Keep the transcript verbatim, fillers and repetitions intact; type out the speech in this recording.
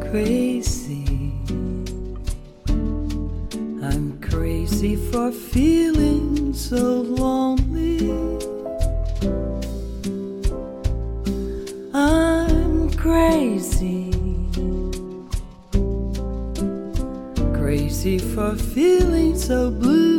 crazy. I'm crazy for feeling so lonely. I'm crazy, crazy for feeling so blue.